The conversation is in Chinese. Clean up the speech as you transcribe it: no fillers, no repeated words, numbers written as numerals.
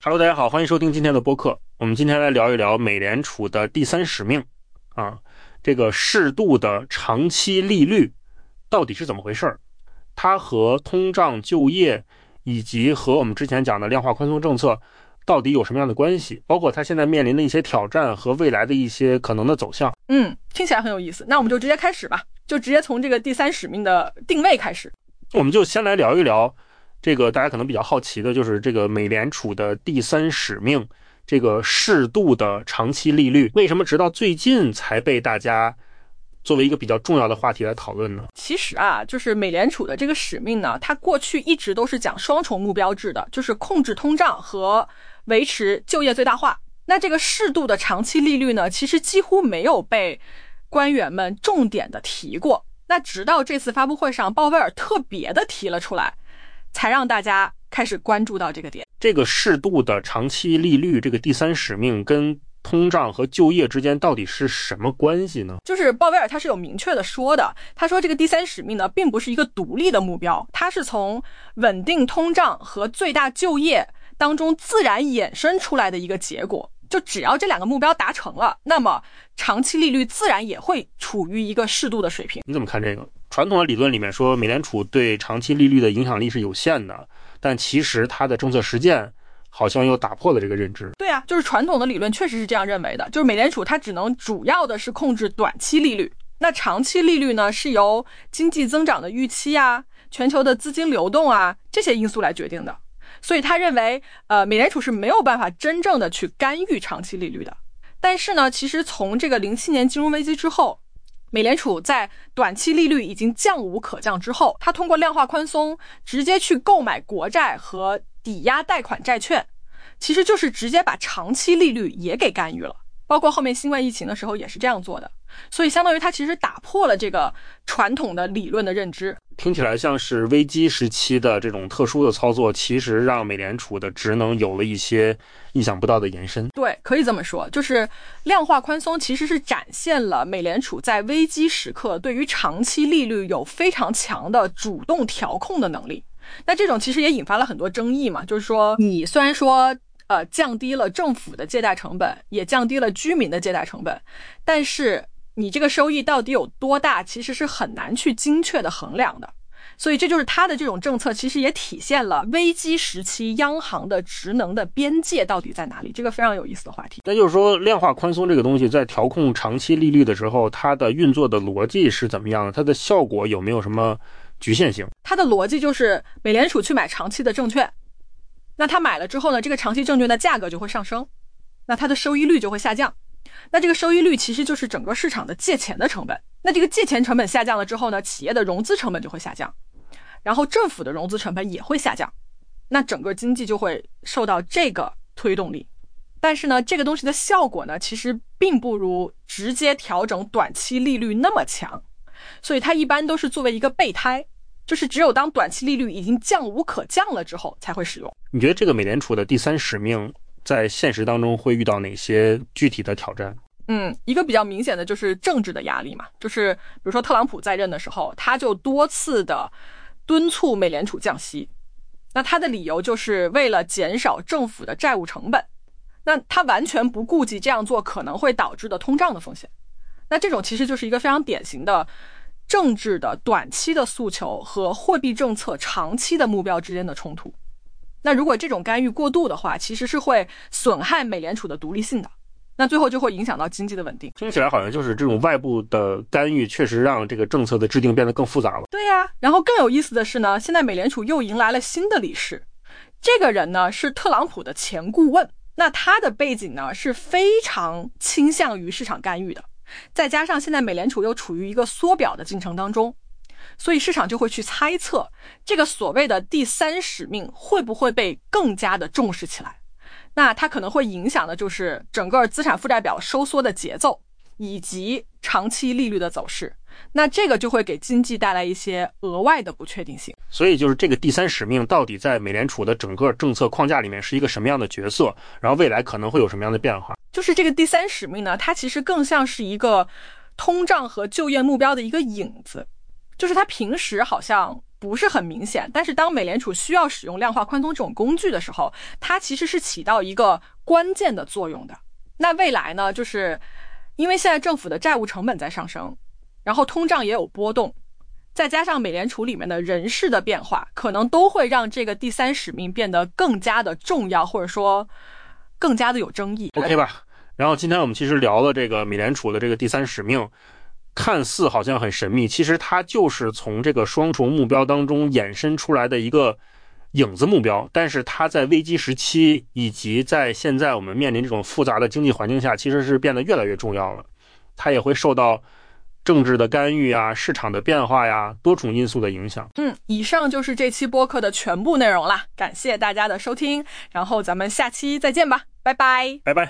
Hello， 大家好，欢迎收听今天的播客。我们今天来聊一聊美联储的第三使命这个适度的长期利率到底是怎么回事？它和通胀、就业以及和我们之前讲的量化宽松政策到底有什么样的关系？包括它现在面临的一些挑战和未来的一些可能的走向。 听起来很有意思。那我们就直接开始吧，就直接从这个第三使命的定位开始。 我们就先来聊一聊这个大家可能比较好奇的，就是这个美联储的第三使命，这个适度的长期利率，为什么直到最近才被大家作为一个比较重要的话题来讨论呢？ 其实就是美联储的这个使命呢，它过去一直都是讲双重目标制的，就是控制通胀和维持就业最大化。那这个适度的长期利率呢，其实几乎没有被官员们重点的提过。那直到这次发布会上，鲍威尔特别的提了出来，才让大家开始关注到这个点。 这个适度的长期利率，这个第三使命跟通胀和就业之间到底是什么关系呢？ 就是鲍威尔他是有明确的说的，他说这个第三使命呢，并不是一个独立的目标，它是从稳定通胀和最大就业当中自然衍生出来的一个结果。就只要这两个目标达成了，那么长期利率自然也会处于一个适度的水平。 你怎么看这个？传统的理论里面说，美联储对长期利率的影响力是有限的，但其实它的政策实践好像又打破了这个认知。 对啊，就是传统的理论确实是这样认为的，就是美联储它只能主要的是控制短期利率，那长期利率呢是由经济增长的预期全球的资金流动这些因素来决定的。所以他认为美联储是没有办法真正的去干预长期利率的。但是呢，其实从这个07年金融危机之后，美联储在短期利率已经降无可降之后，他通过量化宽松直接去购买国债和抵押贷款债券，其实就是直接把长期利率也给干预了，包括后面新冠疫情的时候也是这样做的。所以相当于它其实打破了这个传统的理论的认知。 听起来像是危机时期的这种特殊的操作，其实让美联储的职能有了一些意想不到的延伸。 对，可以这么说，就是量化宽松其实是展现了美联储在危机时刻对于长期利率有非常强的主动调控的能力。那这种其实也引发了很多争议嘛，就是说你虽然说降低了政府的借贷成本，也降低了居民的借贷成本，但是你这个收益到底有多大，其实是很难去精确的衡量的。所以这就是它的这种政策其实也体现了危机时期央行的职能的边界到底在哪里，这个非常有意思的话题。 那就是说量化宽松这个东西在调控长期利率的时候，它的运作的逻辑是怎么样的？它的效果有没有什么局限性？ 它的逻辑就是美联储去买长期的证券，那它买了之后呢，这个长期证券的价格就会上升，那它的收益率就会下降。那这个收益率其实就是整个市场的借钱的成本，那这个借钱成本下降了之后呢，企业的融资成本就会下降，然后政府的融资成本也会下降，那整个经济就会受到这个推动力。但是呢，这个东西的效果呢，其实并不如直接调整短期利率那么强，所以它一般都是作为一个备胎，就是只有当短期利率已经降无可降了之后才会使用。 你觉得这个美联储的第三使命在现实当中会遇到哪些具体的挑战？ 一个比较明显的就是政治的压力嘛，就是比如说特朗普在任的时候，他就多次的敦促美联储降息，那他的理由就是为了减少政府的债务成本，那他完全不顾及这样做可能会导致的通胀的风险。那这种其实就是一个非常典型的政治的短期的诉求和货币政策长期的目标之间的冲突。那如果这种干预过度的话，其实是会损害美联储的独立性的，那最后就会影响到经济的稳定。 听起来好像就是这种外部的干预确实让这个政策的制定变得更复杂了。 对呀，然后更有意思的是呢，现在美联储又迎来了新的理事，这个人呢是特朗普的前顾问，那他的背景呢是非常倾向于市场干预的，再加上现在美联储又处于一个缩表的进程当中，所以市场就会去猜测这个所谓的第三使命会不会被更加的重视起来。那它可能会影响的就是整个资产负债表收缩的节奏以及长期利率的走势，那这个就会给经济带来一些额外的不确定性。 所以就是这个第三使命到底在美联储的整个政策框架里面是一个什么样的角色，然后未来可能会有什么样的变化？ 就是这个第三使命呢，它其实更像是一个通胀和就业目标的一个影子，就是它平时好像不是很明显，但是当美联储需要使用量化宽松这种工具的时候，它其实是起到一个关键的作用的。那未来呢，就是因为现在政府的债务成本在上升，然后通胀也有波动，再加上美联储里面的人事的变化，可能都会让这个第三使命变得更加的重要，或者说更加的有争议。 OK 吧。然后今天我们其实聊了这个美联储的这个第三使命，看似好像很神秘，其实它就是从这个双重目标当中衍生出来的一个影子目标，但是它在危机时期以及在现在我们面临这种复杂的经济环境下，其实是变得越来越重要了。它也会受到政治的干预啊、市场的变化呀、多重因素的影响。 以上就是这期播客的全部内容啦，感谢大家的收听，然后咱们下期再见吧，拜拜， 拜拜。